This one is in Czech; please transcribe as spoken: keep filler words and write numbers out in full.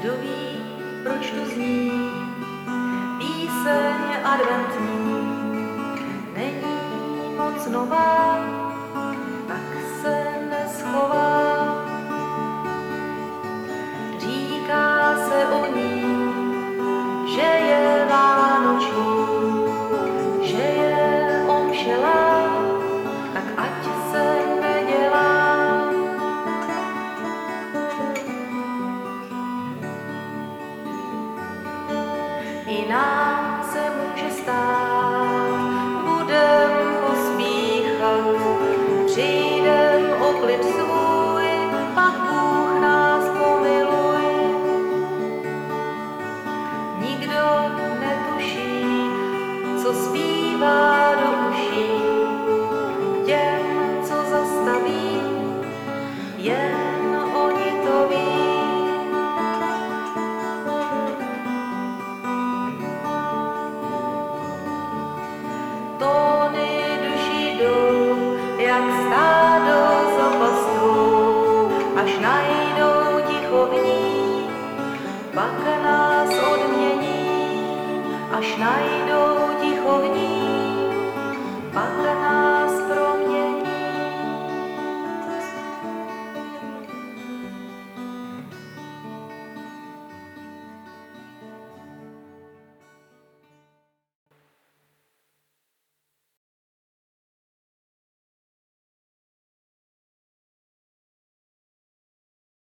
Kdo ví, proč tu zní píseň adventní, není moc nová, tak se neschová. Říká se o ní, že je vánoční, že je omšelá, tak ať se nedělá. I nám se může stát, budem pospíchat, přijdem o klid svůj, pak Bůh nás pomiluj. Nikdo netuší, co zpívá do uší, těm, co zastaví, jen oni to ví. Tóny duší jdou, jak stádo za pastvou, až najdou ticho v ní, pak nás odmění, až najdou ticho v ní, pak